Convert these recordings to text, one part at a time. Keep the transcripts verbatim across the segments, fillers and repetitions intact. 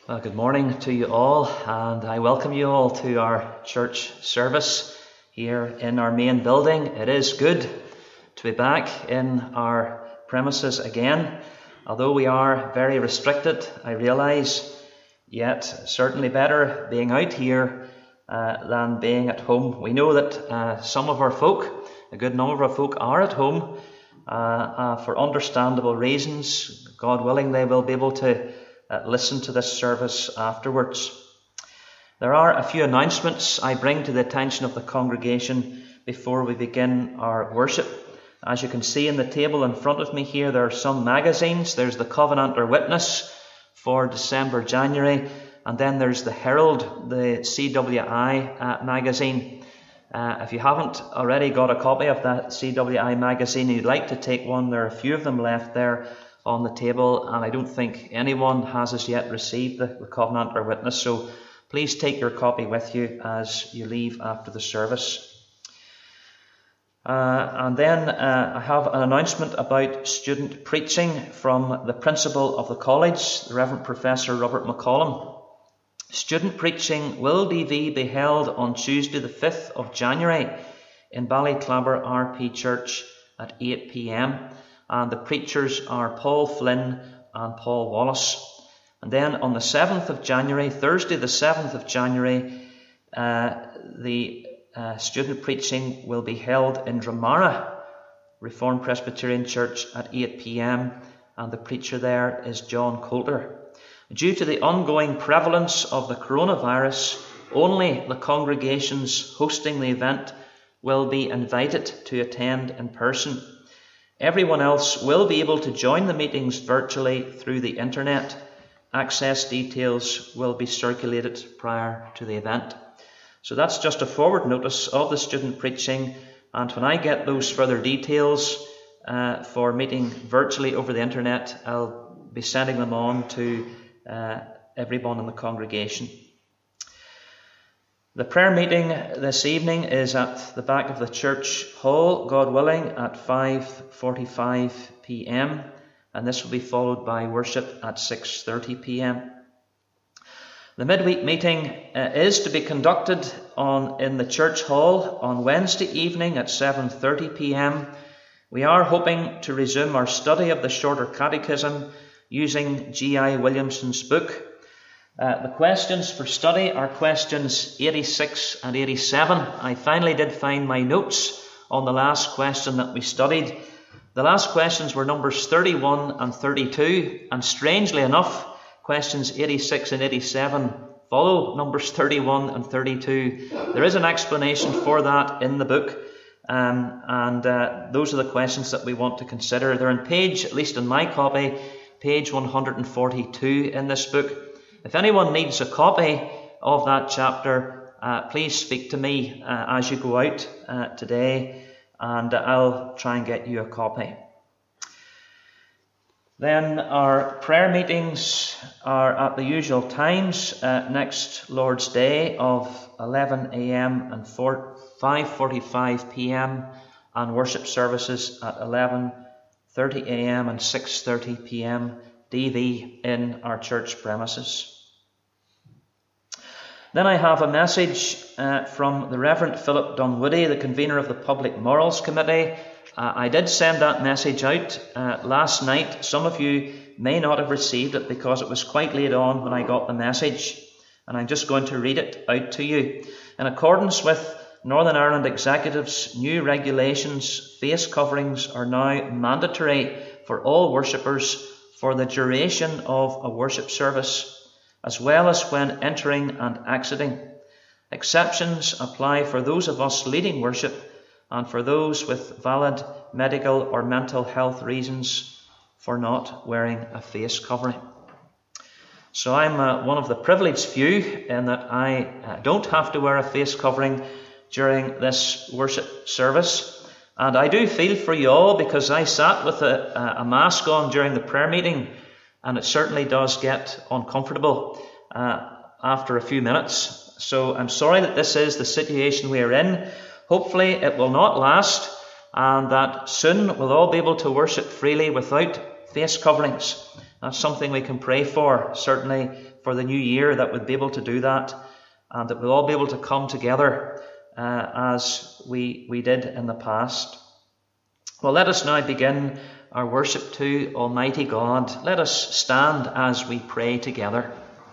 Well, good morning to you all, and I welcome you all to our church service here in our main building. It is good to be back in our premises again. Although we are very restricted, I realise, yet certainly better being out here uh, than being at home. We know that uh, some of our folk, a good number of our folk, are at home uh, uh, for understandable reasons. God willing, they will be able to Uh, listen to this service afterwards. There are a few announcements I bring to the attention of the congregation before we begin our worship. As you can see in the table in front of me here, there are some magazines. There's the Covenanter Witness for December, January, and then there's the Herald, the C W I uh, magazine. Uh, if you haven't already got a copy of that C W I magazine and you'd like to take one, there are a few of them left there on the table, and I don't think anyone has as yet received the, the Covenanter Witness, so please take your copy with you as you leave after the service. Uh, and then uh, I have an announcement about student preaching from the principal of the college, the Reverend Professor Robert McCollum. Student preaching will be held on Tuesday the fifth of January in Ballyclabber R P Church at eight p.m. and the preachers are Paul Flynn and Paul Wallace. And then on the seventh of January, Thursday the seventh of January, uh, the uh, student preaching will be held in Dramara Reformed Presbyterian Church at eight p.m. and the preacher there is John Coulter. Due to the ongoing prevalence of the coronavirus, only the congregations hosting the event will be invited to attend in person. Everyone else will be able to join the meetings virtually through the internet. Access details will be circulated prior to the event. So that's just a forward notice of the student preaching, and when I get those further details uh, for meeting virtually over the internet, I'll be sending them on to uh, everyone in the congregation. The prayer meeting this evening is at the back of the church hall, God willing, at five forty-five p.m. and this will be followed by worship at six thirty p.m. The midweek meeting uh, is to be conducted on in the church hall on Wednesday evening at seven thirty p.m. We are hoping to resume our study of the Shorter Catechism using G I Williamson's book. Uh, the questions for study are questions eighty-six and eighty-seven. I finally did find my notes on the last question that we studied. The last questions were numbers thirty-one and thirty-two, and strangely enough, questions eighty-six and eighty-seven follow numbers thirty-one and thirty-two. There is an explanation for that in the book, um, and uh, those are the questions that we want to consider. They're on page, at least in my copy, page one hundred forty-two in this book. If anyone needs a copy of that chapter, uh, please speak to me uh, as you go out uh, today, and I'll try and get you a copy. Then our prayer meetings are at the usual times. Uh, next Lord's Day of eleven a.m. and five forty-five p.m. and worship services at eleven thirty a.m. and six thirty p.m. D V in our church premises. Then I have a message uh, from the Reverend Philip Dunwoody, the convener of the Public Morals Committee. Uh, I did send that message out uh, last night. Some of you may not have received it because it was quite late on when I got the message, and I'm just going to read it out to you. In accordance with Northern Ireland Executive's new regulations, face coverings are now mandatory for all worshippers for the duration of a worship service, as well as when entering and exiting. Exceptions apply for those of us leading worship and for those with valid medical or mental health reasons for not wearing a face covering. So I'm uh, one of the privileged few in that I uh, don't have to wear a face covering during this worship service. And I do feel for you all, because I sat with a, a mask on during the prayer meeting, and it certainly does get uncomfortable uh, after a few minutes. So I'm sorry that this is the situation we are in. Hopefully it will not last, and that soon we'll all be able to worship freely without face coverings. That's something we can pray for, certainly for the new year, that we'll be able to do that, and that we'll all be able to come together uh, as we, we did in the past. Well, let us now begin our worship to Almighty God. Let us stand as we pray together.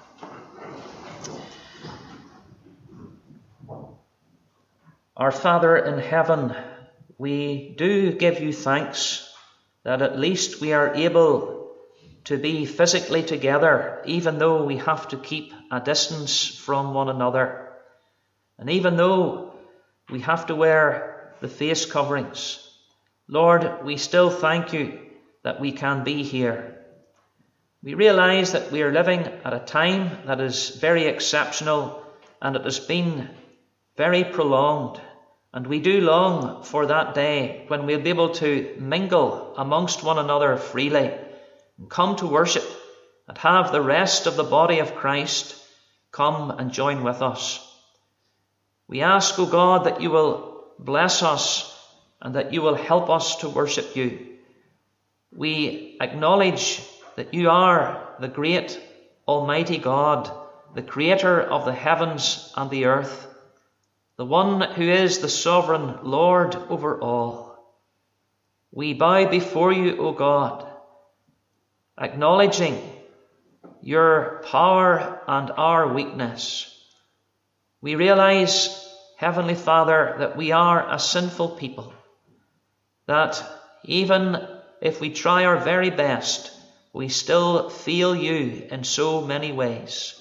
Our Father in heaven, we do give you thanks that at least we are able to be physically together, even though we have to keep a distance from one another. And even though we have to wear the face coverings, Lord, we still thank you that we can be here. We realize that we are living at a time that is very exceptional, and it has been very prolonged. And we do long for that day when we'll be able to mingle amongst one another freely, and come to worship and have the rest of the body of Christ come and join with us. We ask, O God, that you will bless us and that you will help us to worship you. We acknowledge that you are the great Almighty God, the creator of the heavens and the earth, the one who is the sovereign Lord over all. We bow before you, O God, acknowledging your power and our weakness. We realize, Heavenly Father, that we are a sinful people, that even if we try our very best, we still fail you in so many ways.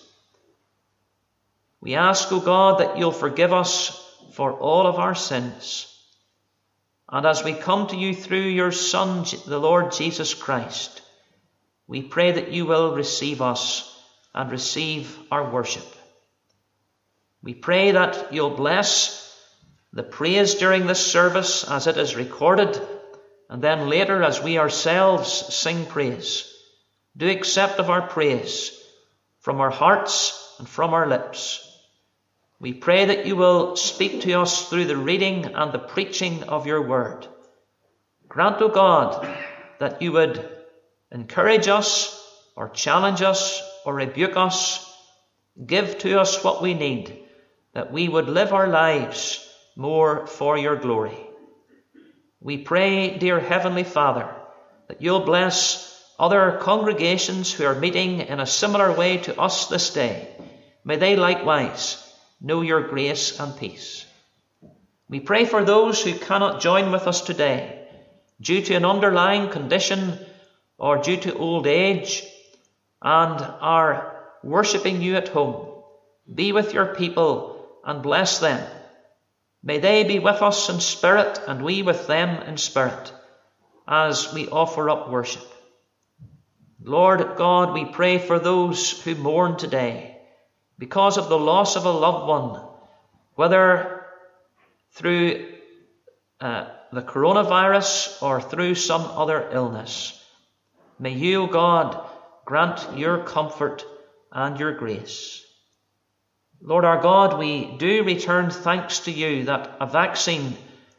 We ask, O God, that you'll forgive us for all of our sins. And as we come to you through your Son, the Lord Jesus Christ, we pray that you will receive us and receive our worship. We pray that you'll bless the praise during this service as it is recorded, and then later as we ourselves sing praise. Do accept of our praise from our hearts and from our lips. We pray that you will speak to us through the reading and the preaching of your word. Grant, O God, that you would encourage us or challenge us or rebuke us. Give to us what we need, that we would live our lives more for your glory. We pray, dear Heavenly Father, that you'll bless other congregations who are meeting in a similar way to us this day. May they likewise know your grace and peace. We pray for those who cannot join with us today due to an underlying condition or due to old age and are worshipping you at home. Be with your people and bless them. May they be with us in spirit and we with them in spirit as we offer up worship. Lord God, we pray for those who mourn today because of the loss of a loved one, whether through uh, the coronavirus or through some other illness. May you, O God, grant your comfort and your grace. Lord our God, we do return thanks to you that a vaccine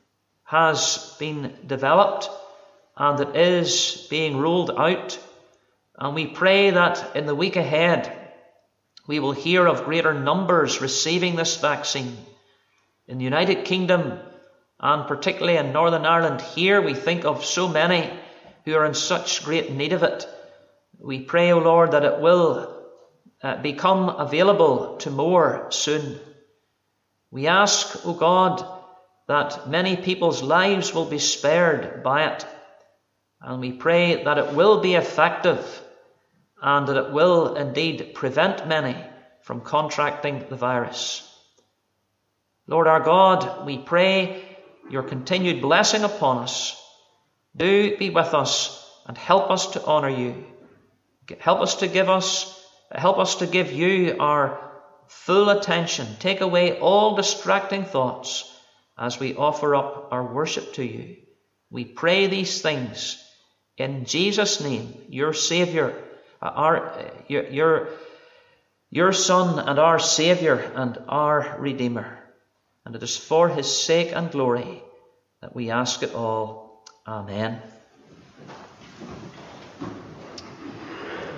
has been developed and it is being rolled out. And we pray that in the week ahead, we will hear of greater numbers receiving this vaccine. In the United Kingdom, and particularly in Northern Ireland, here we think of so many who are in such great need of it. We pray, O Lord, that it will uh, become available to more soon. We ask, O God, that many people's lives will be spared by it. And we pray that it will be effective and that it will indeed prevent many from contracting the virus. Lord our God, we pray your continued blessing upon us. Do be with us and help us to honour you. Help us to give us, help us to give you our full attention. Take away all distracting thoughts as we offer up our worship to you. We pray these things in Jesus' name, your Saviour, our your, your, your Son and our Saviour and our Redeemer. And it is for his sake and glory that we ask it all. Amen.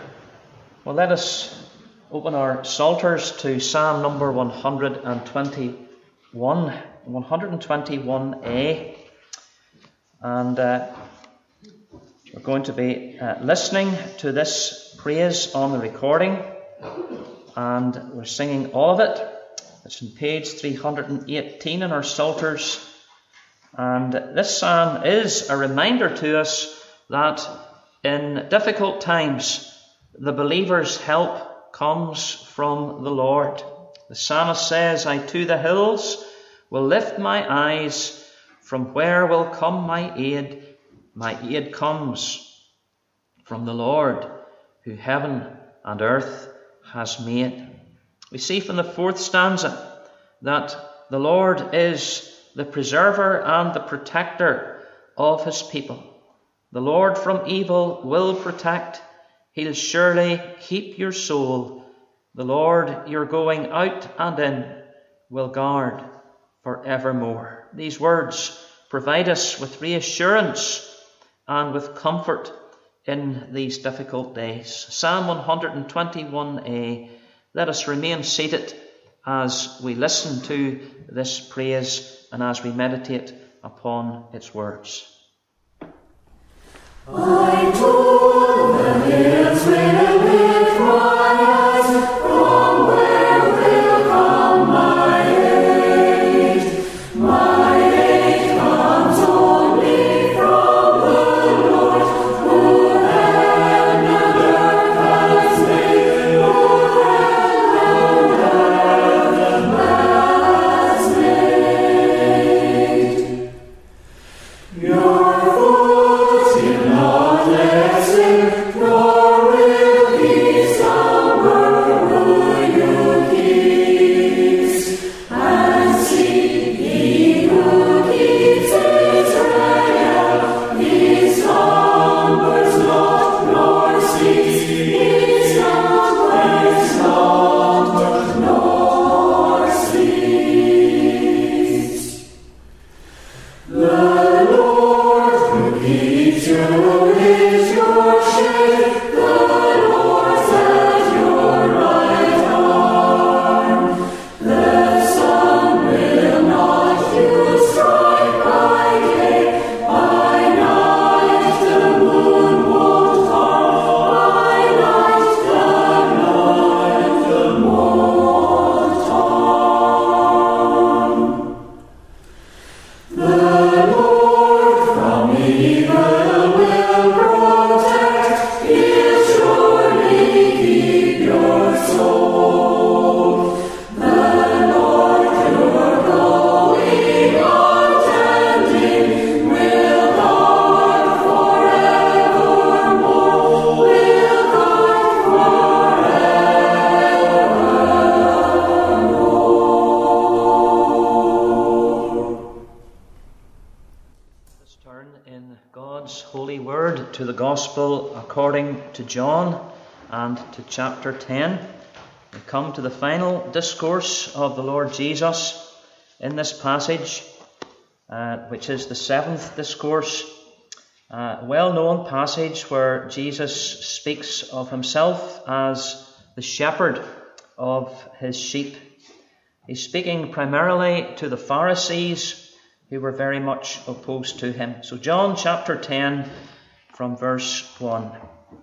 Well, let us open our psalters to Psalm number one hundred twenty-one, one twenty-one A, and uh, we're going to be uh, listening to this praise on the recording, and we're singing all of it. It's on page three hundred eighteen in our psalters, and this psalm is a reminder to us that in difficult times the believer's help comes from the Lord. The psalmist says, I to the hills will lift my eyes, from where will come my aid? My aid comes from the Lord, who heaven and earth has made. We see from the fourth stanza that the Lord is the preserver and the protector of his people. The Lord from evil will protect. He'll surely keep your soul. The Lord, your going out and in, will guard forevermore. These words provide us with reassurance and with comfort in these difficult days. Psalm one twenty-one A. Let us remain seated as we listen to this praise and as we meditate upon its words. I told the hills will lift my eyes, from where will come my aid? My aid comes only from the Lord, who heaven and earth has made, who heaven and earth has made. Your to the Gospel according to John and to chapter ten. We come to the final discourse of the Lord Jesus in this passage, uh, which is the seventh discourse, a well-known passage where Jesus speaks of himself as the shepherd of his sheep. He's speaking primarily to the Pharisees, who were very much opposed to him. So John chapter ten, from verse one.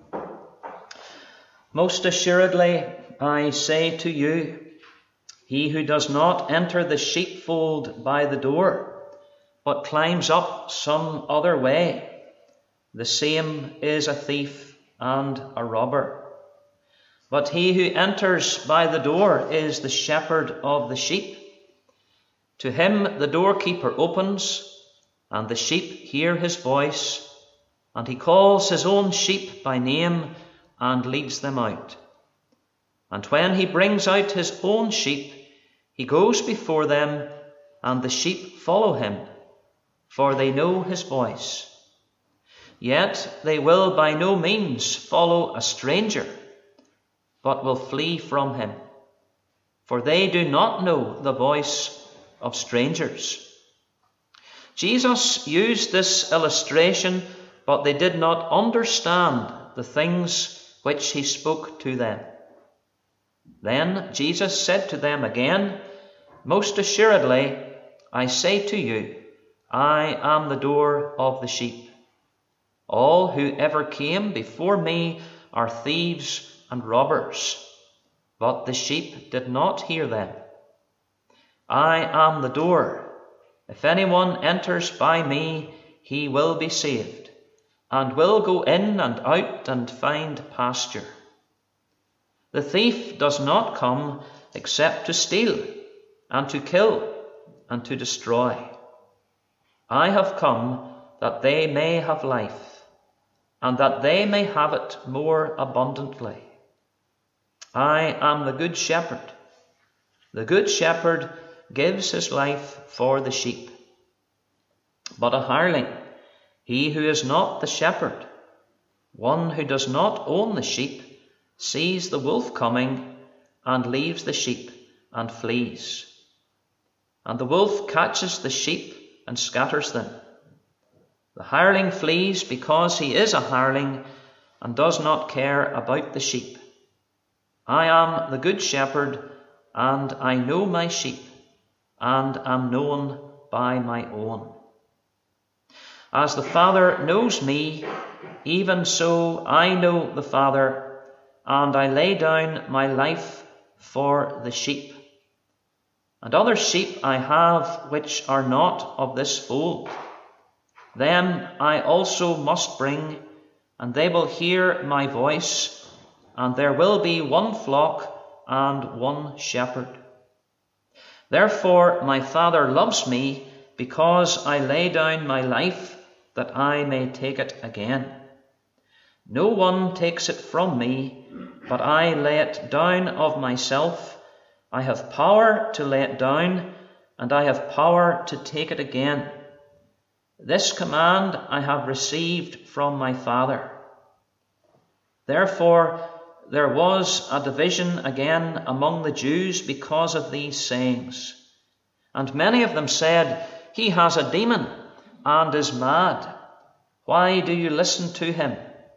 Most assuredly, I say to you, he who does not enter the sheepfold by the door, but climbs up some other way, the same is a thief and a robber. But he who enters by the door is the shepherd of the sheep. To him the doorkeeper opens, and the sheep hear his voice, and he calls his own sheep by name and leads them out. And when he brings out his own sheep, he goes before them, and the sheep follow him, for they know his voice. Yet they will by no means follow a stranger, but will flee from him, for they do not know the voice of strangers. Jesus used this illustration, but they did not understand the things which he spoke to them. Then Jesus said to them again, Most assuredly, I say to you, I am the door of the sheep. All who ever came before me are thieves and robbers, but the sheep did not hear them. I am the door. If anyone enters by me, he will be saved, and will go in and out and find pasture. The thief does not come except to steal, and to kill, and to destroy. I have come that they may have life, and that they may have it more abundantly. I am the good shepherd. The good shepherd gives his life for the sheep. But a hireling, he who is not the shepherd, one who does not own the sheep, sees the wolf coming, and leaves the sheep and flees. And the wolf catches the sheep and scatters them. The hireling flees because he is a hireling and does not care about the sheep. I am the good shepherd, and I know my sheep, and am known by my own. As the Father knows me, even so I know the Father, and I lay down my life for the sheep. And other sheep I have which are not of this fold. Them I also must bring, and they will hear my voice, and there will be one flock and one shepherd. Therefore my Father loves me, because I lay down my life, that I may take it again. No one takes it from me, but I lay it down of myself. I have power to lay it down, and I have power to take it again. This command I have received from my Father. Therefore there was a division again among the Jews because of these sayings. And many of them said, He has a demon and is mad. Why do you listen to him?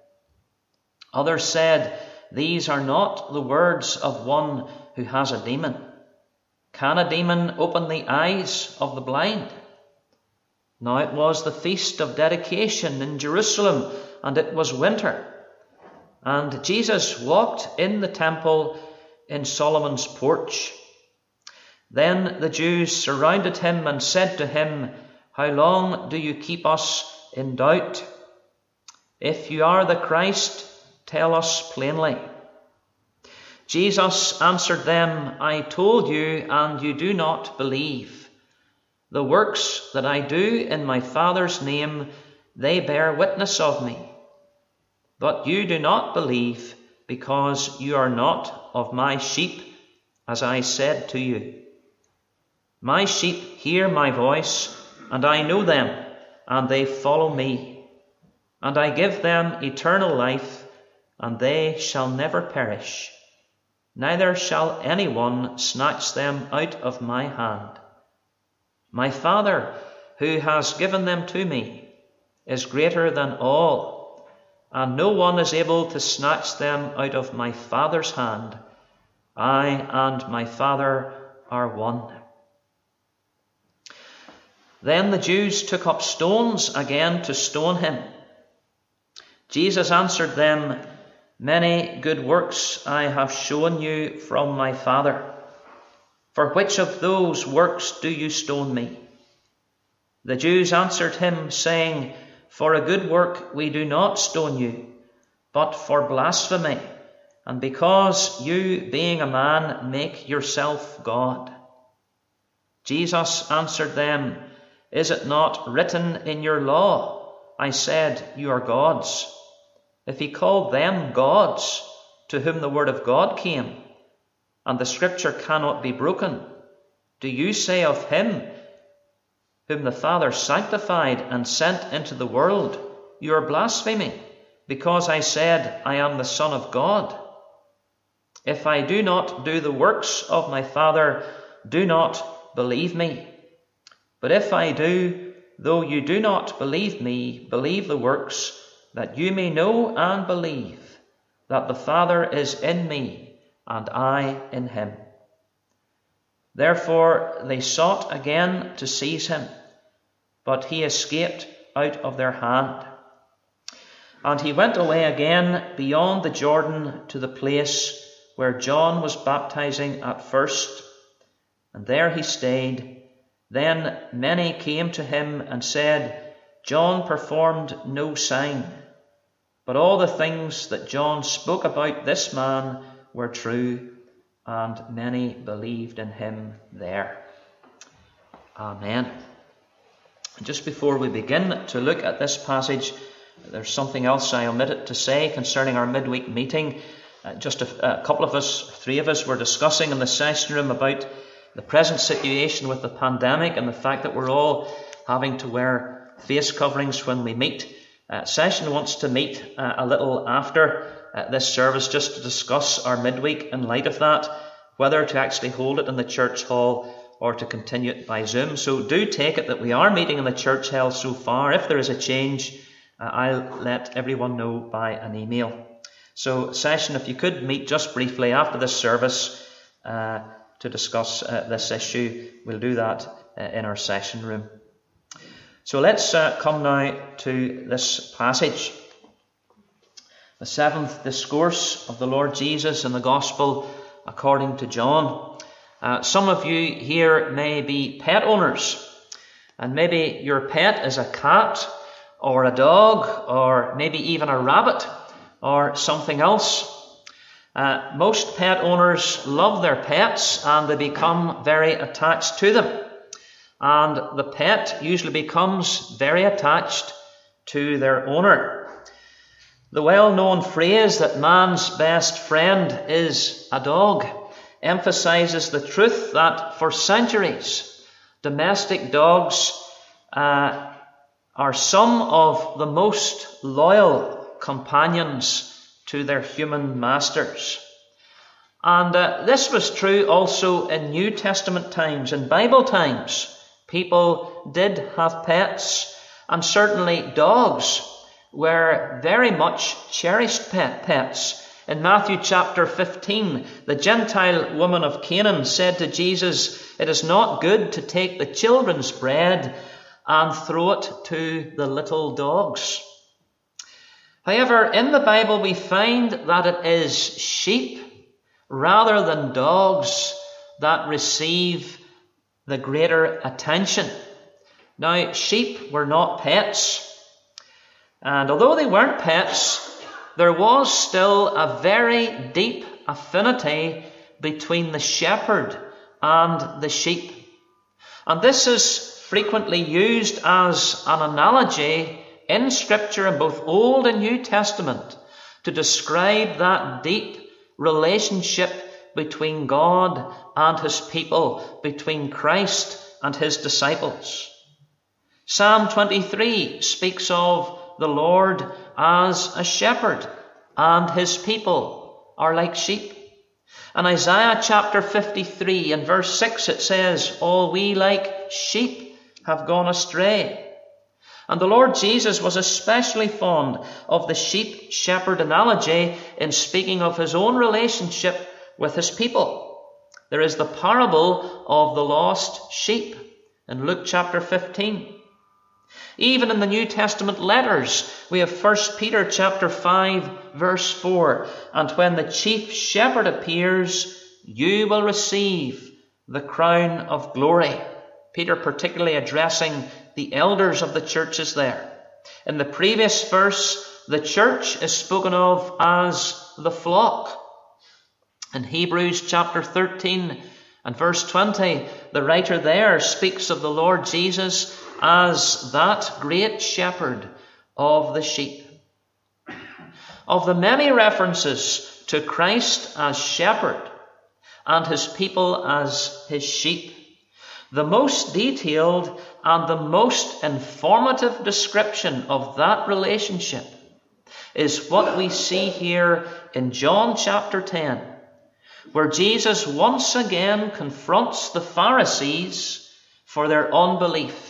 Others said, These are not the words of one who has a demon. Can a demon open the eyes of the blind? Now it was the feast of dedication in Jerusalem, and it was winter. And Jesus walked in the temple in Solomon's porch. Then the Jews surrounded him and said to him, How long do you keep us in doubt? If you are the Christ, tell us plainly. Jesus answered them, I told you, and you do not believe. The works that I do in my Father's name, they bear witness of me. But you do not believe, because you are not of my sheep, as I said to you. My sheep hear my voice, and I know them, and they follow me. And I give them eternal life, and they shall never perish. Neither shall anyone snatch them out of my hand. My Father, who has given them to me, is greater than all, and no one is able to snatch them out of my Father's hand. I and my Father are one. Then the Jews took up stones again to stone him. Jesus answered them, Many good works I have shown you from my Father. For which of those works do you stone me? The Jews answered him, saying, For a good work we do not stone you, but for blasphemy, and because you, being a man, make yourself God. Jesus answered them, Is it not written in your law, I said, you are gods? If he called them gods, to whom the word of God came, and the scripture cannot be broken, do you say of him, whom the Father sanctified and sent into the world, you are blaspheming, because I said, I am the Son of God? If I do not do the works of my Father, do not believe me. But if I do, though you do not believe me, believe the works, that you may know and believe that the Father is in me, and I in him. Therefore they sought again to seize him, but he escaped out of their hand. And he went away again beyond the Jordan to the place where John was baptizing at first, and there he stayed. Then many came to him and said, John performed no sign, but all the things that John spoke about this man were true, and many believed in him there. Amen. Just before we begin to look at this passage, there's something else I omitted to say concerning our midweek meeting. Uh, just a, a couple of us, three of us, were discussing in the session room about the present situation with the pandemic and the fact that we're all having to wear face coverings when we meet. Uh, session wants to meet uh, a little after uh, this service just to discuss our midweek in light of that, whether to actually hold it in the church hall or to continue it by Zoom. So do take it that we are meeting in the church hall so far. If there is a change, uh, I'll let everyone know by an email. So session, if you could meet just briefly after this service uh, to discuss uh, this issue, we'll do that uh, in our session room. So let's uh, come now to this passage. The seventh discourse of the Lord Jesus in the Gospel according to John. Uh, some of you here may be pet owners, and maybe your pet is a cat or a dog or maybe even a rabbit or something else. Uh, most pet owners love their pets and they become very attached to them. And the pet usually becomes very attached to their owner. The well-known phrase that man's best friend is a dog emphasizes the truth that for centuries, domestic dogs uh, are some of the most loyal companions to their human masters. And uh, this was true also in New Testament times, in Bible times. People did have pets, and certainly dogs were very much cherished pet pets. In Matthew chapter fifteen, the Gentile woman of Canaan said to Jesus, "It is not good to take the children's bread and throw it to the little dogs." However, in the Bible we find that it is sheep rather than dogs that receive the greater attention. Now, sheep were not pets, and although they weren't pets, there was still a very deep affinity between the shepherd and the sheep. And this is frequently used as an analogy in Scripture in both Old and New Testament to describe that deep relationship between God and his people, between Christ and his disciples. Psalm twenty-three speaks of the Lord as a shepherd, and his people are like sheep. In Isaiah chapter fifty-three and verse six it says, "All we like sheep have gone astray." And the Lord Jesus was especially fond of the sheep-shepherd analogy in speaking of his own relationship with his people. There is the parable of the lost sheep in Luke chapter fifteen. Even in the New Testament letters, we have First Peter chapter five, verse four. "And when the chief shepherd appears, you will receive the crown of glory." Peter particularly addressing the elders of the churches there. In the previous verse, the church is spoken of as the flock. In Hebrews chapter thirteen and verse twenty, the writer there speaks of the Lord Jesus as that great shepherd of the sheep. Of the many references to Christ as shepherd and his people as his sheep, the most detailed and the most informative description of that relationship is what we see here in John chapter ten, where Jesus once again confronts the Pharisees for their unbelief.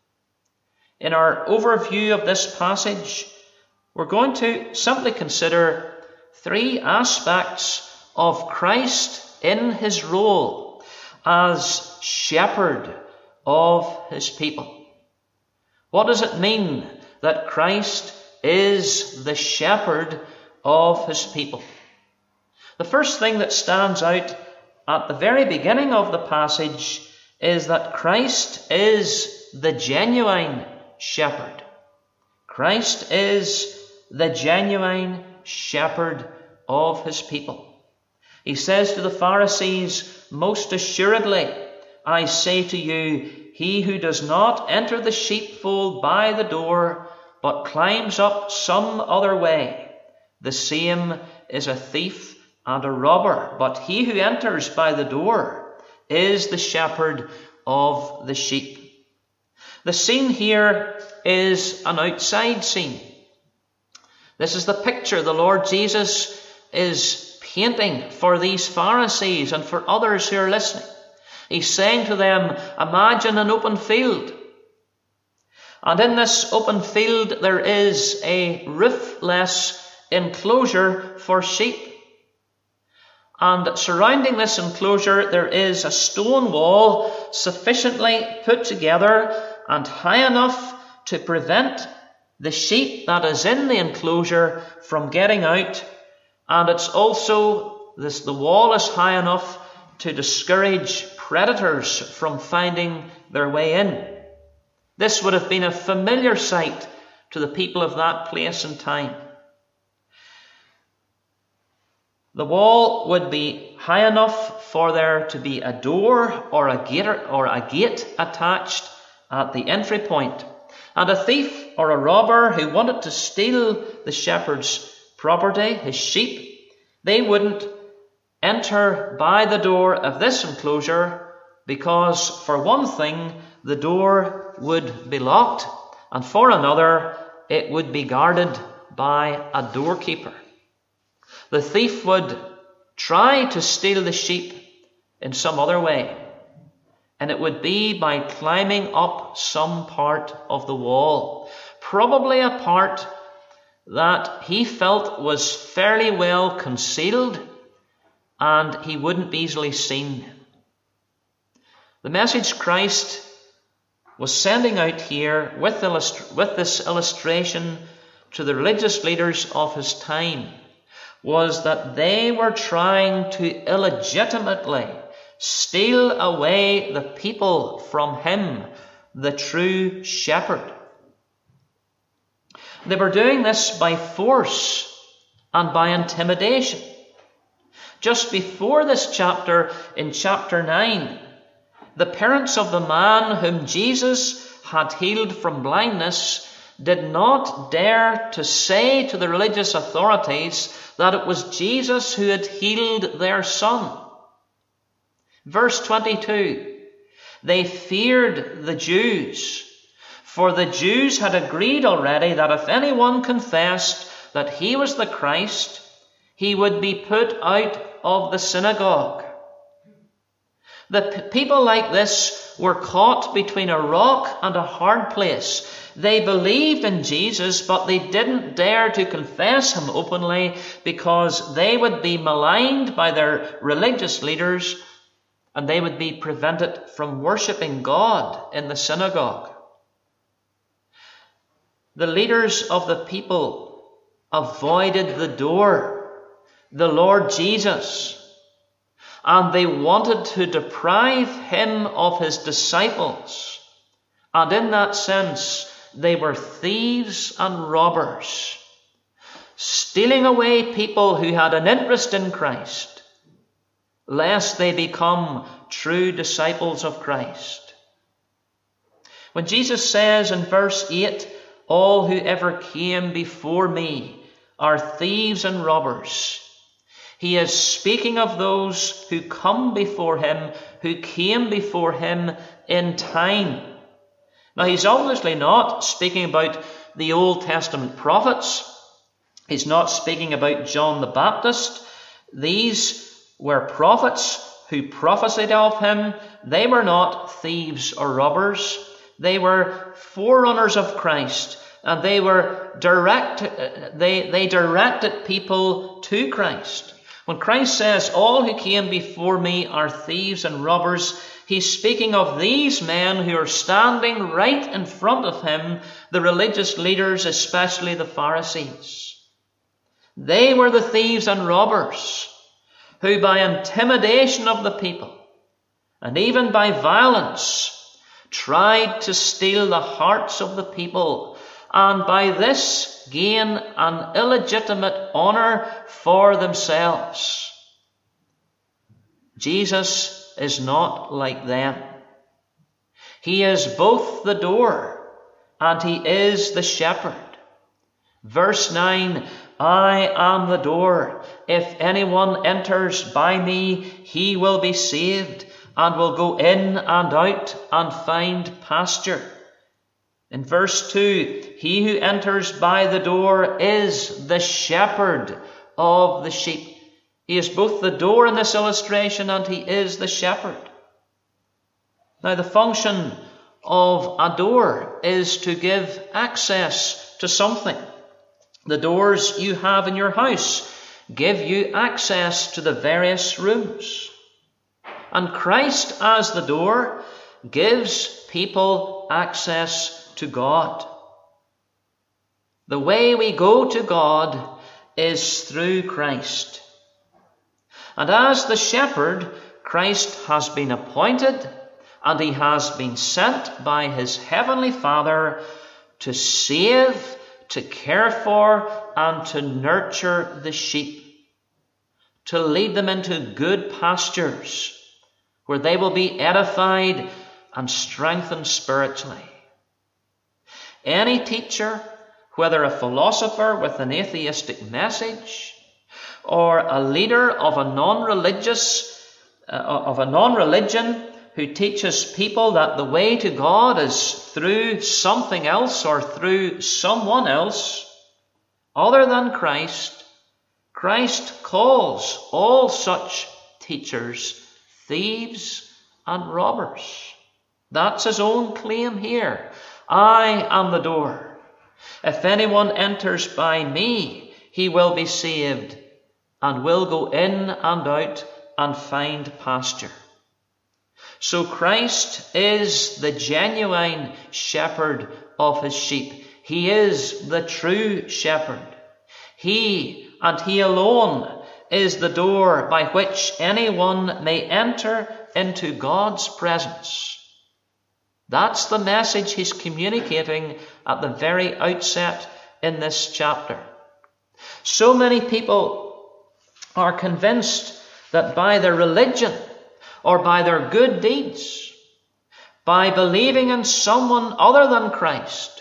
In our overview of this passage, we're going to simply consider three aspects of Christ in his role as shepherd of his people. What does it mean that Christ is the shepherd of his people? The first thing that stands out at the very beginning of the passage is that Christ is the genuine shepherd. Christ is the genuine shepherd of his people. He says to the Pharisees, "Most assuredly, I say to you, he who does not enter the sheepfold by the door, but climbs up some other way, the same is a thief and a robber. But he who enters by the door is the shepherd of the sheep." The scene here is an outside scene. This is the picture the Lord Jesus is painting for these Pharisees and for others who are listening. He's saying to them, imagine an open field. And in this open field there is a roofless enclosure for sheep. And surrounding this enclosure there is a stone wall sufficiently put together and high enough to prevent the sheep that is in the enclosure from getting out. And it's also, this, the wall is high enough to discourage predators from finding their way in. This would have been a familiar sight to the people of that place and time. The wall would be high enough for there to be a door or a gate or a gate attached at the entry point. And a thief or a robber who wanted to steal the shepherd's property, his sheep, they wouldn't enter by the door of this enclosure because, for one thing, the door would be locked, and for another, it would be guarded by a doorkeeper. The thief would try to steal the sheep in some other way, and it would be by climbing up some part of the wall, probably a part that he felt was fairly well concealed and he wouldn't be easily seen. The message Christ was sending out here with, illust- with this illustration to the religious leaders of his time was that they were trying to illegitimately steal away the people from him, the true shepherd. They were doing this by force and by intimidation. Just before this chapter, in chapter nine, the parents of the man whom Jesus had healed from blindness did not dare to say to the religious authorities that it was Jesus who had healed their son. Verse twenty-two, they feared the Jews, for the Jews had agreed already that if anyone confessed that he was the Christ, he would be put out of the synagogue. The p- people like this were caught between a rock and a hard place. They believed in Jesus, but they didn't dare to confess him openly because they would be maligned by their religious leaders and they would be prevented from worshipping God in the synagogue. The leaders of the people avoided the door, the Lord Jesus, and they wanted to deprive him of his disciples. And in that sense, they were thieves and robbers, stealing away people who had an interest in Christ, lest they become true disciples of Christ. When Jesus says in verse eight, all who ever came before me are thieves and robbers, he is speaking of those who come before him, who came before him in time. Now, he's obviously not speaking about the Old Testament prophets. He's not speaking about John the Baptist. These were prophets who prophesied of him. They were not thieves or robbers. They were forerunners of Christ. And they were direct, they, they directed people to Christ. When Christ says, all who came before me are thieves and robbers, he's speaking of these men who are standing right in front of him, the religious leaders, especially the Pharisees. They were the thieves and robbers who, by intimidation of the people and even by violence, tried to steal the hearts of the people, and by this gain an illegitimate honor for themselves. Jesus is not like them. He is both the door and he is the shepherd. Verse nine, I am the door. If anyone enters by me, he will be saved and will go in and out and find pasture. In verse two, he who enters by the door is the shepherd of the sheep. He is both the door in this illustration and he is the shepherd. Now, the function of a door is to give access to something. The doors you have in your house give you access to the various rooms. And Christ as the door gives people access to God. The way we go to God is through Christ. And as the shepherd, Christ has been appointed and he has been sent by his heavenly Father to save, to care for, and to nurture the sheep, to lead them into good pastures where they will be edified and strengthened spiritually. Any teacher, whether a philosopher with an atheistic message or a leader of a non-religious, uh, of a non-religion who teaches people that the way to God is through something else or through someone else other than Christ, Christ calls all such teachers thieves and robbers. That's his own claim here. I am the door. If anyone enters by me, he will be saved and will go in and out and find pasture. So Christ is the genuine shepherd of his sheep. He is the true shepherd. He and he alone is the door by which anyone may enter into God's presence. That's the message he's communicating at the very outset in this chapter. So many people are convinced that by their religion or by their good deeds, by believing in someone other than Christ,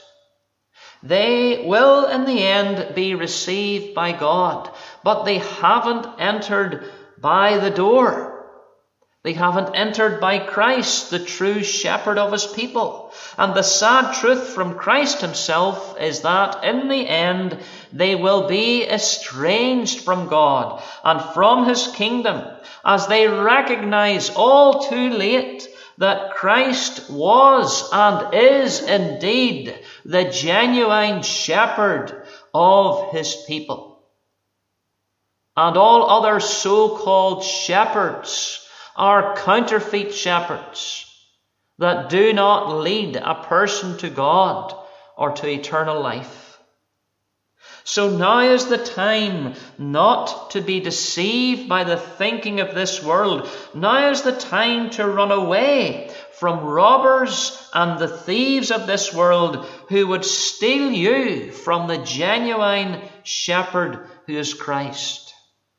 they will in the end be received by God, but they haven't entered by the door. They haven't entered by Christ, the true shepherd of his people. And the sad truth from Christ himself is that in the end they will be estranged from God and from his kingdom as they recognize all too late that Christ was and is indeed the genuine shepherd of his people. And all other so-called shepherds are counterfeit shepherds that do not lead a person to God or to eternal life. So now is the time not to be deceived by the thinking of this world. Now is the time to run away from robbers and the thieves of this world who would steal you from the genuine shepherd who is Christ.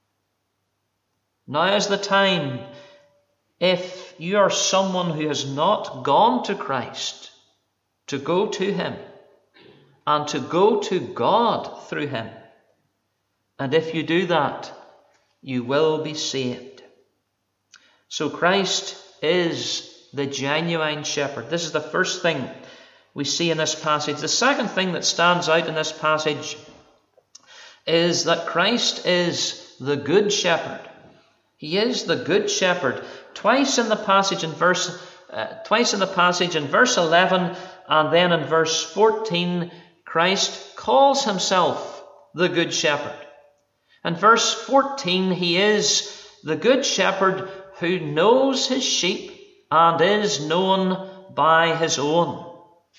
Now is the time, if you are someone who has not gone to Christ, to go to him and to go to God through him. And if you do that, you will be saved. So Christ is the genuine shepherd. This is the first thing we see in this passage. The second thing that stands out in this passage is that Christ is the good shepherd. He is the good shepherd. Twice in the passage in verse, uh, twice in the passage in verse eleven and then in verse fourteen, Christ calls himself the Good Shepherd. In verse fourteen, he is the Good Shepherd who knows his sheep and is known by his own.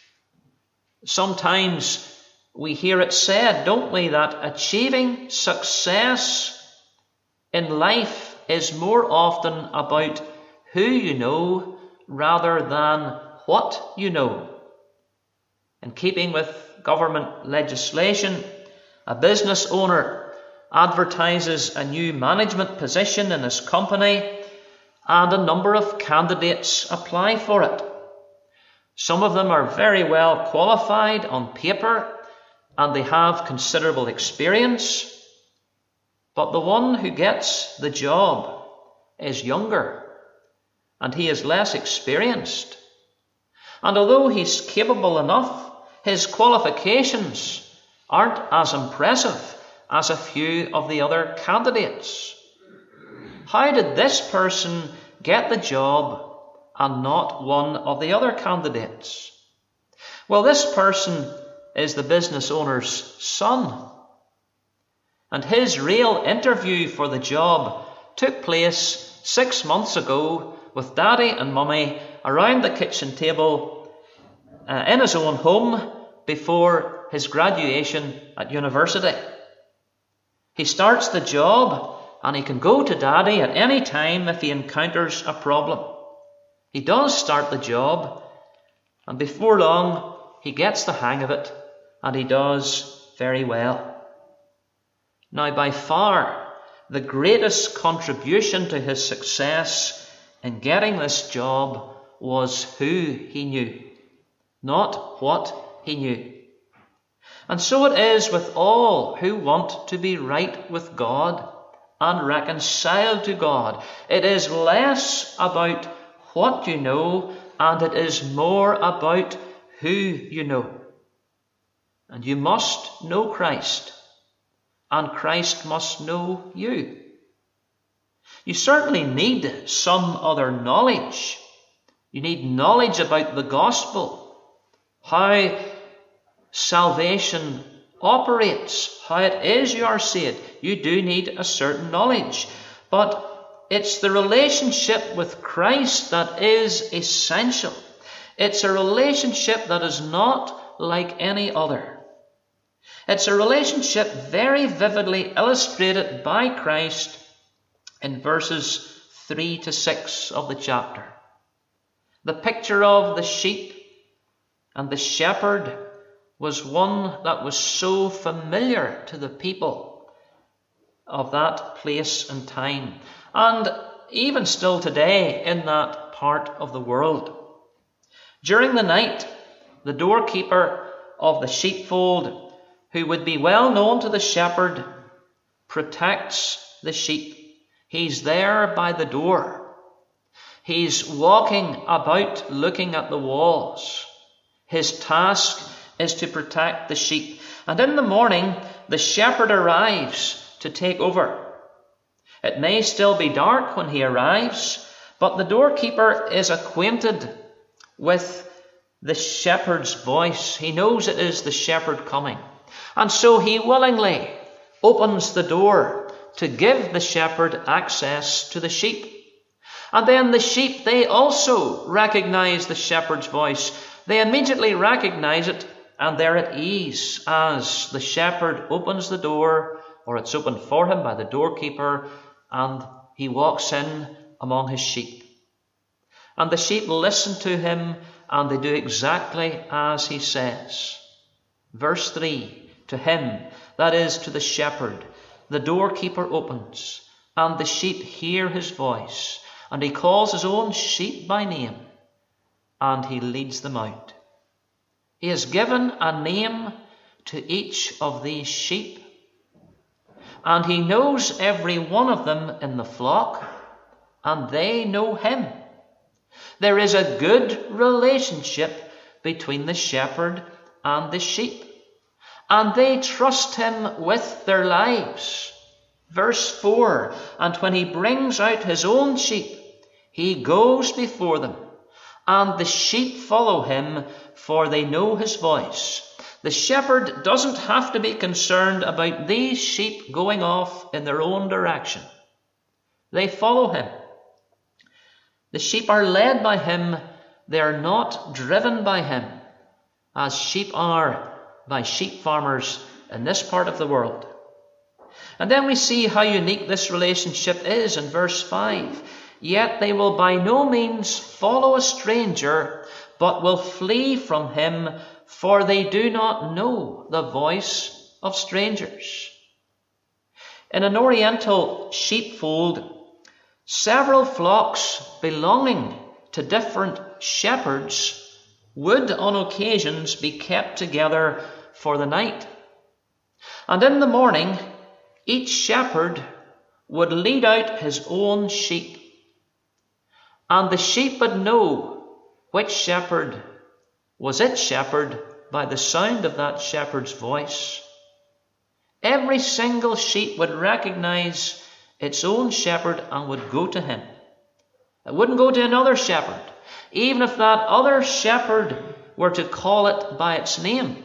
Sometimes we hear it said, don't we, that achieving success in life is more often about who you know rather than what you know. In keeping with government legislation, a business owner advertises a new management position in his company, and a number of candidates apply for it. Some of them are very well qualified on paper, and they have considerable experience, but the one who gets the job is younger, and he is less experienced. And although he's capable enough, his qualifications aren't as impressive as a few of the other candidates. How did this person get the job and not one of the other candidates? Well, this person is the business owner's son. And his real interview for the job took place six months ago with Daddy and Mummy around the kitchen table uh, in his own home before his graduation at university. He starts the job and he can go to Daddy at any time if he encounters a problem. He does start the job, and before long he gets the hang of it, and he does very well. Now, by far, the greatest contribution to his success in getting this job was who he knew, not what he knew. And so it is with all who want to be right with God and reconciled to God. It is less about what you know, and it is more about who you know. And you must know Christ, and Christ must know you. You certainly need some other knowledge. You need knowledge about the gospel, how salvation operates, how it is you are saved. You do need a certain knowledge. But it's the relationship with Christ that is essential. It's a relationship that is not like any other. It's a relationship very vividly illustrated by Christ in verses three to six of the chapter. The picture of the sheep and the shepherd was one that was so familiar to the people of that place and time, and even still today in that part of the world. During the night, the doorkeeper of the sheepfold, who would be well known to the shepherd, protects the sheep. He's there by the door. He's walking about looking at the walls. His task is to protect the sheep. And in the morning, the shepherd arrives to take over. It may still be dark when he arrives, but the doorkeeper is acquainted with the shepherd's voice. He knows it is the shepherd coming. And so he willingly opens the door to give the shepherd access to the sheep. And then the sheep, they also recognize the shepherd's voice. They immediately recognize it, and they're at ease as the shepherd opens the door, or it's opened for him by the doorkeeper, and he walks in among his sheep. And the sheep listen to him, and they do exactly as he says. Verse three, to him, that is to the shepherd, the doorkeeper opens, and the sheep hear his voice, and he calls his own sheep by name, and he leads them out. He has given a name to each of these sheep, and he knows every one of them in the flock, and they know him. There is a good relationship between the shepherd and the sheep, and they trust him with their lives. Verse four, and when he brings out his own sheep, he goes before them, and the sheep follow him, for they know his voice. The shepherd doesn't have to be concerned about these sheep going off in their own direction. They follow him. The sheep are led by him. They are not driven by him, as sheep are by sheep farmers in this part of the world. And then we see how unique this relationship is in verse five. Yet they will by no means follow a stranger, but will flee from him, for they do not know the voice of strangers. In an Oriental sheepfold, several flocks belonging to different shepherds would on occasions be kept together for the night. And in the morning, each shepherd would lead out his own sheep. And the sheep would know which shepherd was its shepherd by the sound of that shepherd's voice. Every single sheep would recognize its own shepherd and would go to him. It wouldn't go to another shepherd, even if that other shepherd were to call it by its name.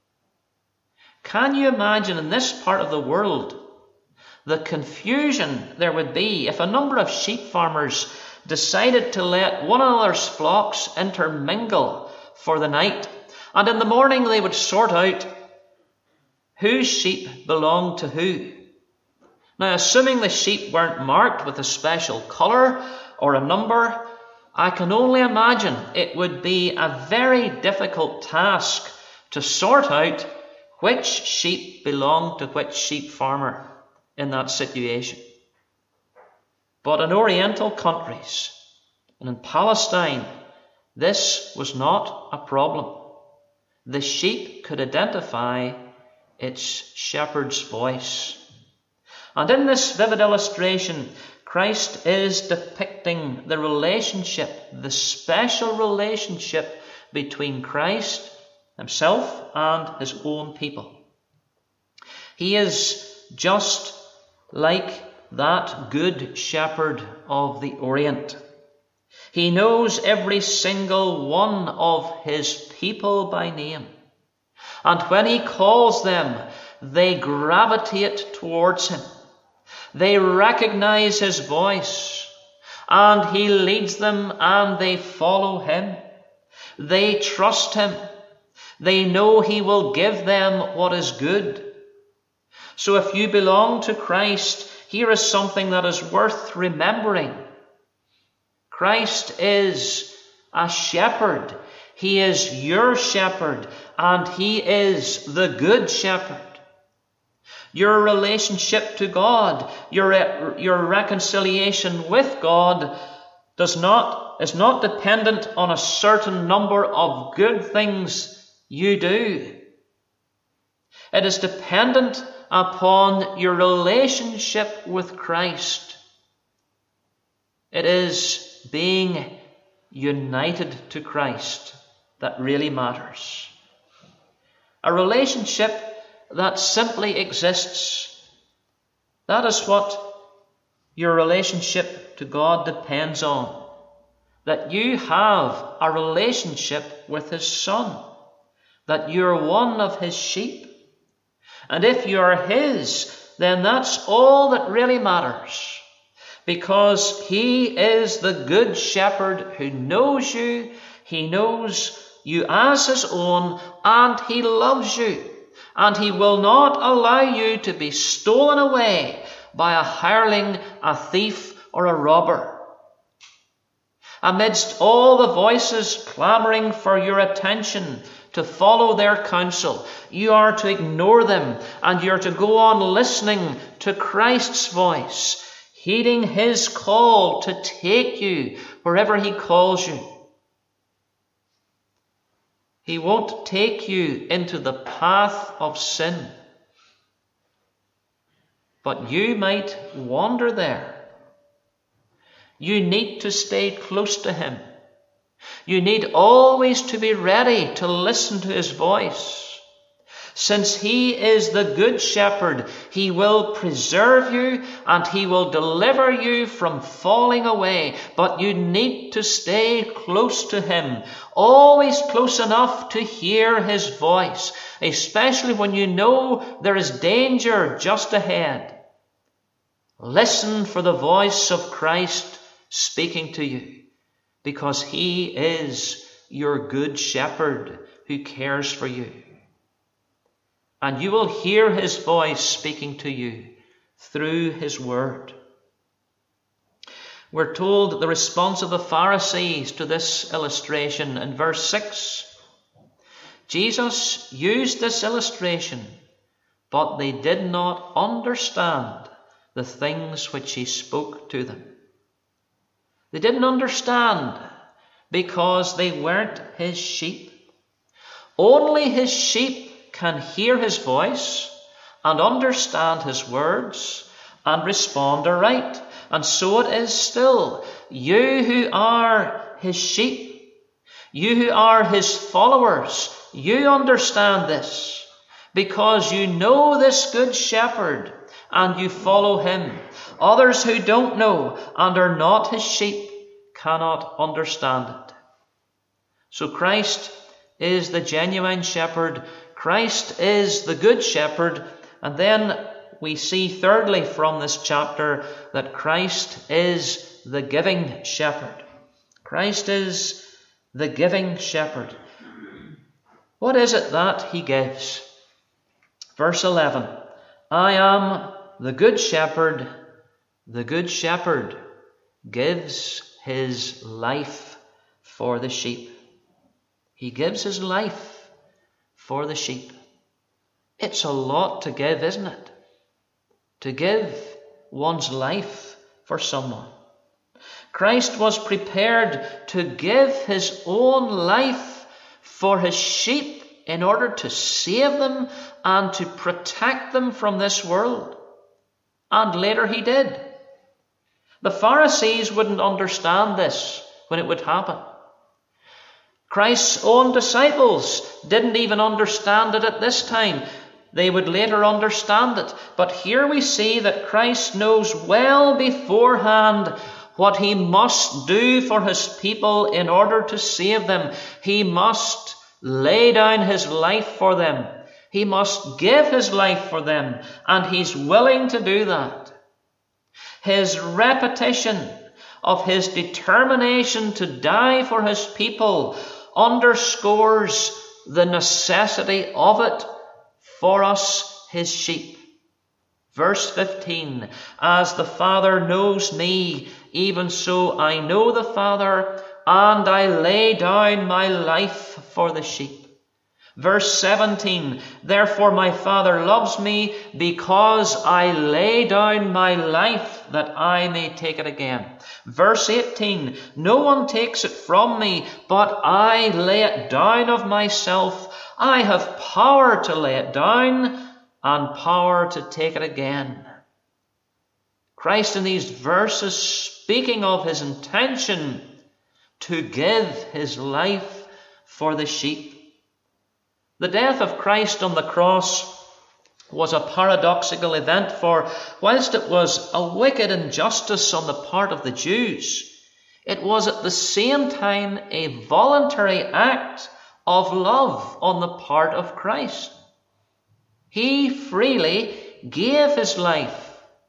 Can you imagine in this part of the world the confusion there would be if a number of sheep farmers decided to let one another's flocks intermingle for the night, and in the morning they would sort out whose sheep belonged to who? Now, assuming the sheep weren't marked with a special colour or a number, I can only imagine it would be a very difficult task to sort out which sheep belonged to which sheep farmer in that situation. But in Oriental countries and in Palestine, this was not a problem. The sheep could identify its shepherd's voice. And in this vivid illustration, Christ is depicting the relationship, the special relationship between Christ himself and his own people. He is just like that good shepherd of the Orient. He knows every single one of his people by name. And when he calls them, they gravitate towards him. They recognize his voice, and he leads them and they follow him. They trust him. They know he will give them what is good. So if you belong to Christ, here is something that is worth remembering. Christ is a shepherd. He is your shepherd, and he is the good shepherd. Your relationship to God, your, your reconciliation with God does not, is not dependent on a certain number of good things you do. It is dependent upon your relationship with Christ. It is being united to Christ that really matters. A relationship that simply exists. That is what your relationship to God depends on. That you have a relationship with his Son. That you're one of his sheep. And if you're his, then that's all that really matters. Because he is the good shepherd who knows you, he knows you as his own, and he loves you. And he will not allow you to be stolen away by a hireling, a thief, or a robber. Amidst all the voices clamouring for your attention to follow their counsel, you are to ignore them, and you're to go on listening to Christ's voice, heeding his call to take you wherever he calls you. He won't take you into the path of sin, but you might wander there. You need to stay close to him. You need always to be ready to listen to his voice. Since he is the good shepherd, he will preserve you and he will deliver you from falling away. But you need to stay close to him, always close enough to hear his voice. especially when you know there is danger just ahead. Listen for the voice of Christ speaking to you, because he is your good shepherd who cares for you. And you will hear his voice speaking to you through his word. We're told the response of the Pharisees to this illustration in verse six. Jesus used this illustration, but they did not understand the things which he spoke to them. They didn't understand because they weren't his sheep. Only his sheep can hear his voice and understand his words and respond aright. And so it is still. You who are his sheep, you who are his followers, you understand this because you know this good shepherd and you follow him. Others who don't know and are not his sheep cannot understand it. So Christ is the genuine shepherd. Christ is the good shepherd. And then we see thirdly from this chapter that Christ is the giving shepherd. Christ is the giving shepherd. What is it that he gives? Verse eleven. I am the good shepherd. The good shepherd gives his life for the sheep. He gives his life for the sheep. It's a lot to give, isn't it? To give one's life for someone. Christ was prepared to give his own life for his sheep in order to save them and to protect them from this world. And later he did. The Pharisees wouldn't understand this when it would happen. Christ's own disciples didn't even understand it at this time. They would later understand it. But here we see that Christ knows well beforehand what he must do for his people in order to save them. He must lay down his life for them. He must give his life for them. And he's willing to do that. His repetition of his determination to die for his people underscores the necessity of it for us, his sheep. Verse fifteen, as the Father knows me, even so I know the Father, and I lay down my life for the sheep. Verse seventeen, therefore my Father loves me, because I lay down my life that I may take it again. Verse eighteen, no one takes it from me, but I lay it down of myself. I have power to lay it down and power to take it again. Christ in these verses speaking of his intention to give his life for the sheep. The death of Christ on the cross was a paradoxical event, for whilst it was a wicked injustice on the part of the Jews, it was at the same time a voluntary act of love on the part of Christ. He freely gave his life.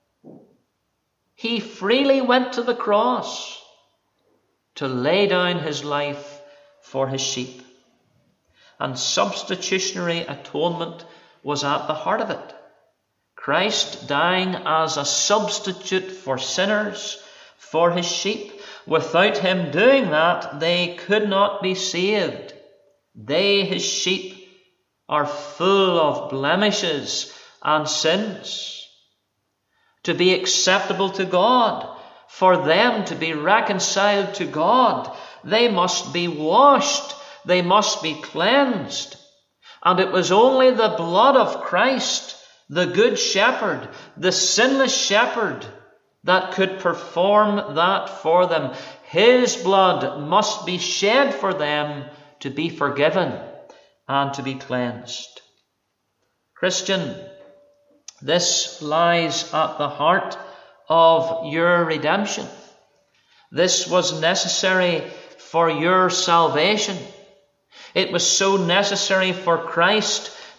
He freely went to the cross to lay down his life for his sheep. And substitutionary atonement was at the heart of it. Christ dying as a substitute for sinners, for his sheep. Without him doing that, they could not be saved. They, his sheep, are full of blemishes and sins. To be acceptable to God, for them to be reconciled to God, they must be washed, they must be cleansed. And it was only the blood of Christ, the good shepherd, the sinless shepherd, that could perform that for them. His blood must be shed for them to be forgiven and to be cleansed. Christian, this lies at the heart of your redemption. This was necessary for your salvation. It was so necessary for Christ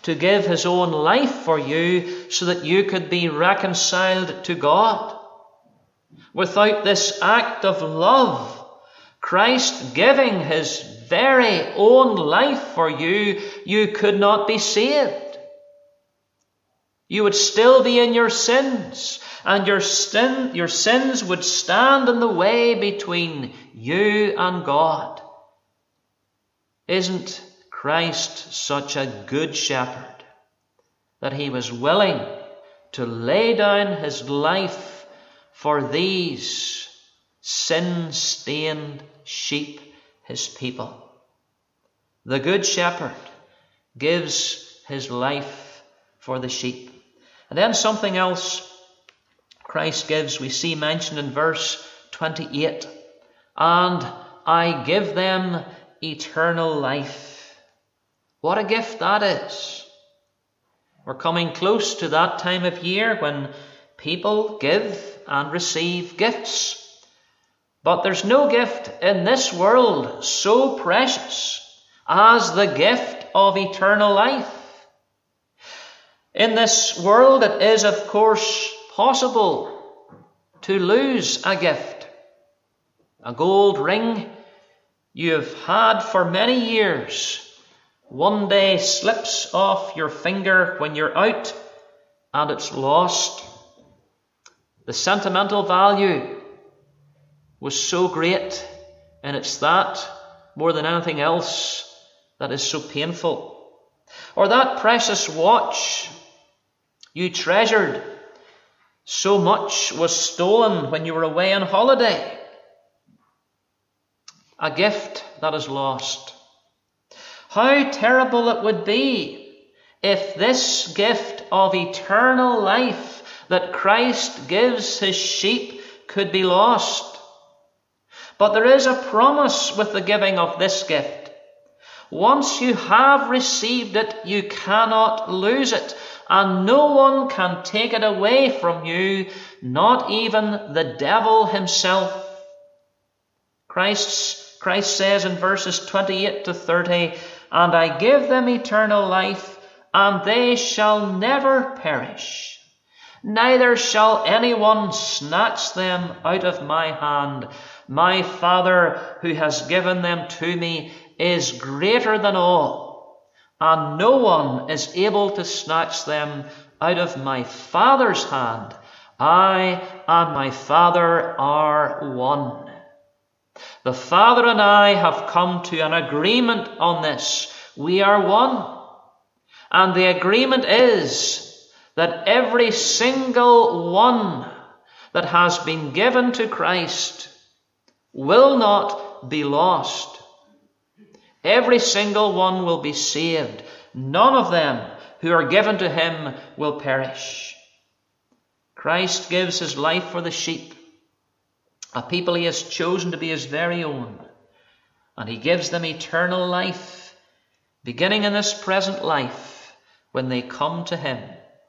to give his own life for you so that you could be reconciled to God. Without this act of love, Christ giving his very own life for you, you could not be saved. You would still be in your sins, and your sin, your sins would stand in the way between you and God. Isn't Christ such a good shepherd that he was willing to lay down his life for these sin-stained sheep, his people? The good shepherd gives his life for the sheep. And then something else Christ gives, we see mentioned in verse twenty-eight. And I give them eternal life. What a gift that is. We're coming close to that time of year when people give and receive gifts. But there's no gift in this world so precious as the gift of eternal life. In this world, it is, of course, possible to lose a gift. A gold ring you've had for many years one day slips off your finger when you're out and it's lost. The sentimental value was so great, and it's that more than anything else that is so painful. Or that precious watch you treasured so much was stolen when you were away on holiday. A gift that is lost. How terrible it would be if this gift of eternal life that Christ gives his sheep could be lost. But there is a promise with the giving of this gift. Once you have received it, you cannot lose it. And no one can take it away from you, not even the devil himself. Christ's, Christ says in verses twenty-eight to thirty, and I give them eternal life, and they shall never perish. Neither shall anyone snatch them out of my hand. My Father, who has given them to me, is greater than all, and no one is able to snatch them out of my Father's hand. I and my Father are one. The Father and I have come to an agreement on this. We are one. And the agreement is that every single one that has been given to Christ will not be lost. Every single one will be saved. None of them who are given to him will perish. Christ gives his life for the sheep, a people he has chosen to be his very own. And he gives them eternal life, beginning in this present life when they come to him.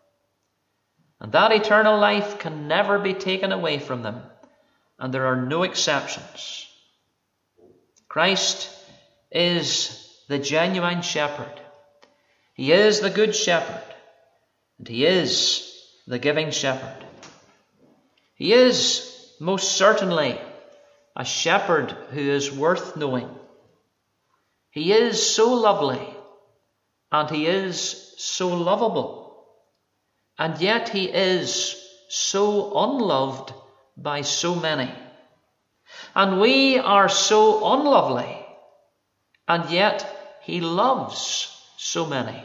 And that eternal life can never be taken away from them. And there are no exceptions. Christ is the genuine shepherd. He is the good shepherd. And he is the giving shepherd. He is most certainly a shepherd who is worth knowing. He is so lovely, and he is so lovable. And yet he is so unloved by so many. And we are so unlovely, and yet he loves so many.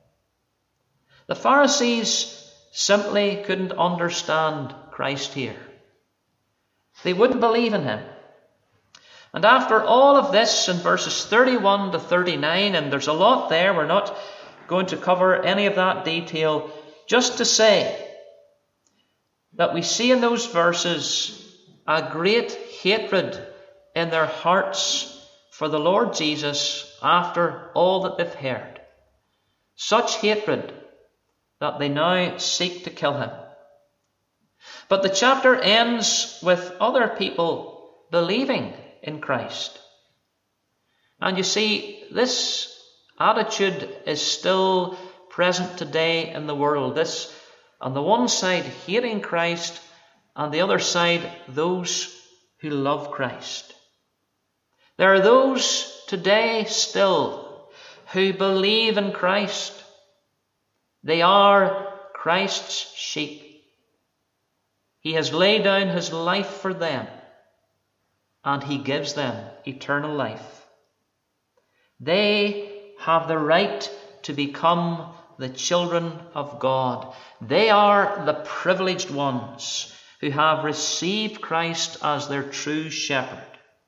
The Pharisees simply couldn't understand Christ here. They wouldn't believe in him. And after all of this, in verses thirty-one to thirty-nine, and there's a lot there, we're not going to cover any of that detail, just to say that we see in those verses a great hatred in their hearts for the Lord Jesus after all that they've heard. Such hatred that they now seek to kill him. But the chapter ends with other people believing in Christ. And you see, this attitude is still present today in the world. This, on the one side, hating Christ, on the other side, those who love Christ. There are those today still who believe in Christ. They are Christ's sheep. He has laid down his life for them, and he gives them eternal life. They have the right to become the children of God. They are the privileged ones who have received Christ as their true shepherd.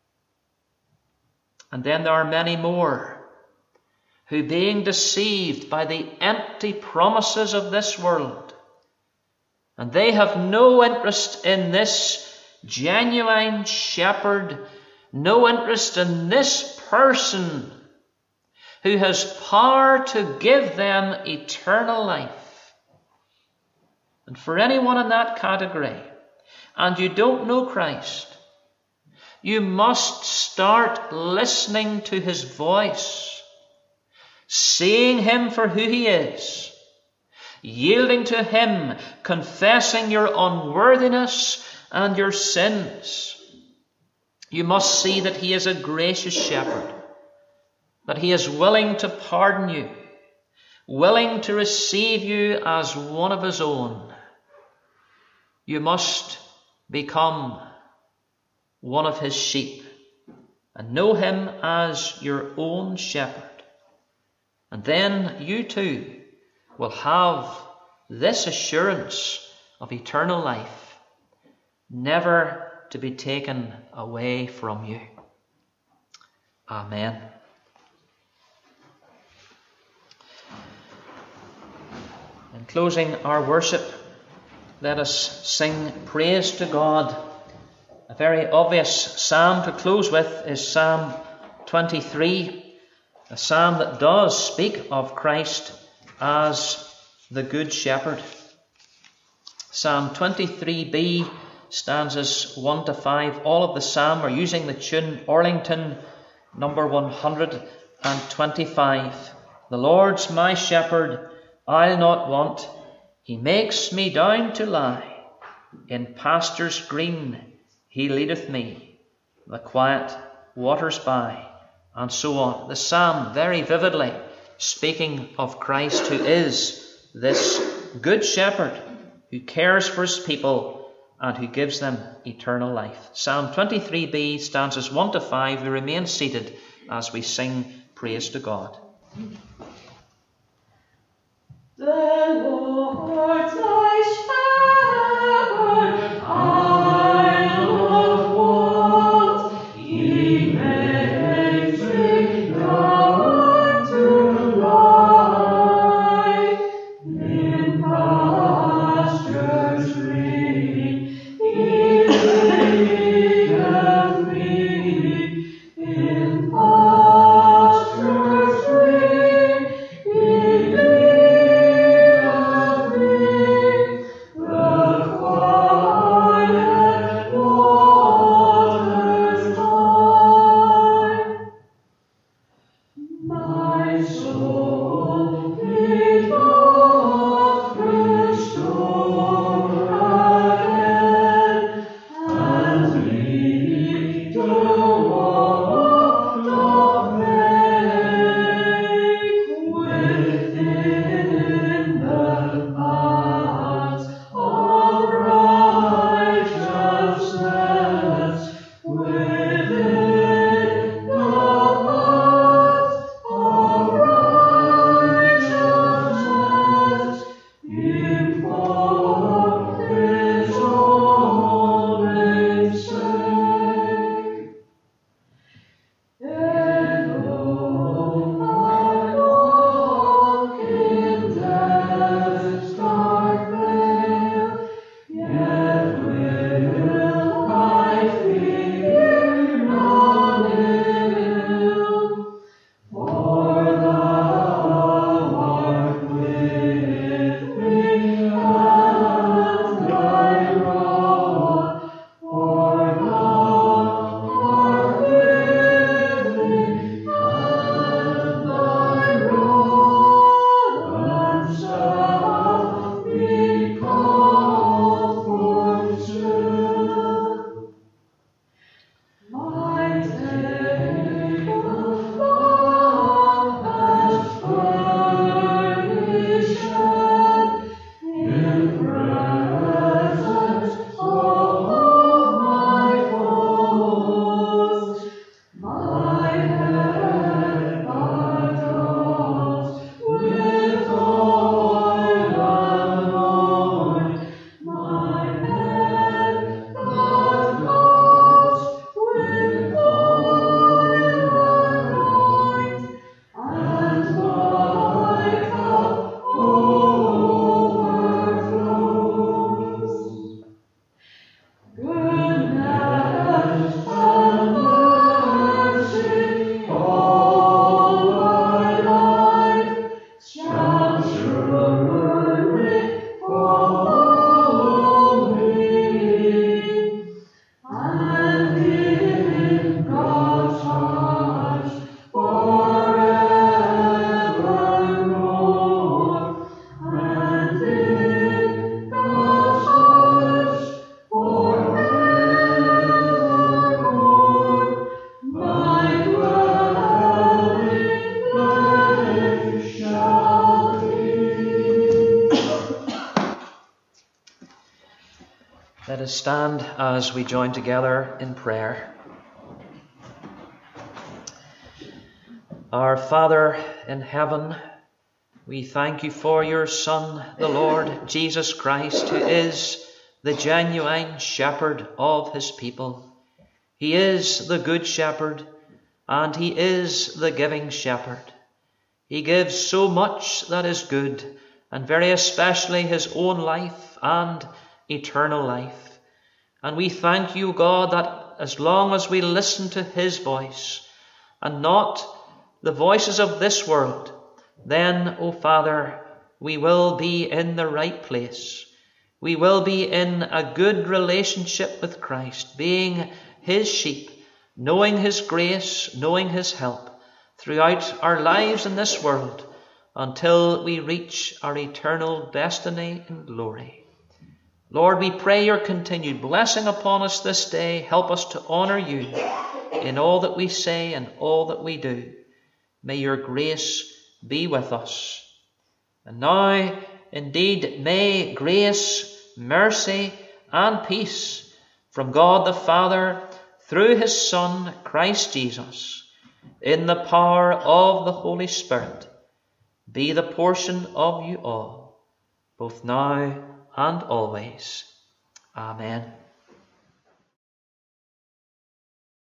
And then there are many more who, being deceived by the empty promises of this world, and they have no interest in this genuine shepherd, no interest in this person who has power to give them eternal life. And for anyone in that category, and you don't know Christ, you must start listening to his voice, seeing him for who he is, yielding to him, confessing your unworthiness and your sins. You must see that he is a gracious shepherd, that he is willing to pardon you, willing to receive you as one of his own. You must become one of his sheep and know him as your own shepherd. And then you too will have this assurance of eternal life, never to be taken away from you. Amen. In closing our worship, let us sing praise to God. A very obvious psalm to close with is Psalm twenty-three, a psalm that does speak of Christ as the Good Shepherd. Psalm twenty-three b, stanzas one to five. All of the psalm are using the tune Orlington number one hundred twenty-five. The Lord's my shepherd, I'll not want. He makes me down to lie. In pastures green he leadeth me, the quiet waters by, and so on. The psalm very vividly speaking of Christ, who is this good shepherd who cares for his people and who gives them eternal life. Psalm twenty-three b, stanzas one to five. We remain seated as we sing praise to God. The Lord's thy shepherd, I not want. He makes me down to lie in pastures green. He leadeth me in pastures green. He leadeth me the quiet waters by. My soul is oft restored again, and me to walk doth make within the paths of righteousness, within the paths of righteousness, in for his own name's sake. Let us stand as we join together in prayer. Our Father in heaven, we thank you for your Son, the Lord Jesus Christ, who is the genuine shepherd of his people. He is the good shepherd, and he is the giving shepherd. He gives so much that is good, and very especially his own life and eternal life. And we thank you, God, that as long as we listen to his voice and not the voices of this world, then, O Father, we will be in the right place. We will be in a good relationship with Christ, being his sheep, knowing his grace, knowing his help throughout our lives in this world until we reach our eternal destiny in glory. Lord, we pray your continued blessing upon us this day. Help us to honour you in all that we say and all that we do. May your grace be with us. And now, indeed, may grace, mercy, and peace from God the Father through his Son, Christ Jesus, in the power of the Holy Spirit, be the portion of you all, both now and always. Amen.